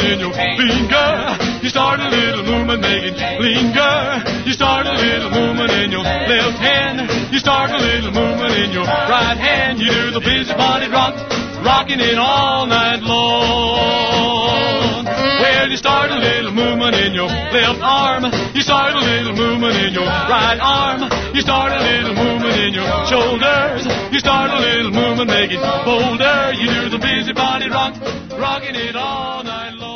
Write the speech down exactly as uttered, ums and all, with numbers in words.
in your finger. You start a little movement making linger. You start a little movement in your left hand. You start a little movement in your right hand. You do the busy body rock, rocking it all night long. Well, you start a little movement in your left arm. You start a little movement in your right arm. You start a little movement in your shoulders. You start a little movement, make it bolder. You do the busy body rock, rocking it all night long.